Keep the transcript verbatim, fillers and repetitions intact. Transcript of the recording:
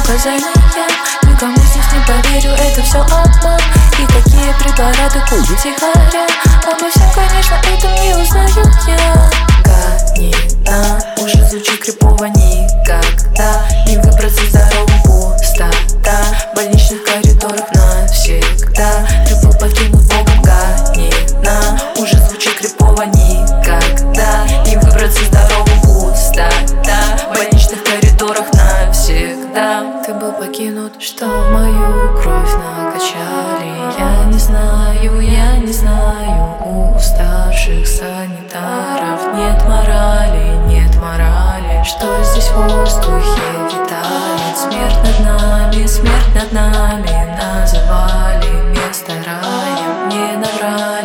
указания. Никому здесь не поверю, это все обман. И такие препараты кубы тихоря. Обо всем, конечно, этом не узнаю я. Гонина уже звучит крипово. Никогда не выбраться из здоровым. Пустота в больничных коридорах навсегда. Любовь покинут Богом. Гонина уже звучит крипово. Никогда не выбраться из здоровым. Пустота в больничных коридорах навсегда. Ты был покинут, что в мою кровь накачали. Я не знаю, я не знаю. У старших санитаров нет морали, нет морали. Что здесь в воздухе витает? Смерть над нами, смерть над нами. Называли место раем, не наврали.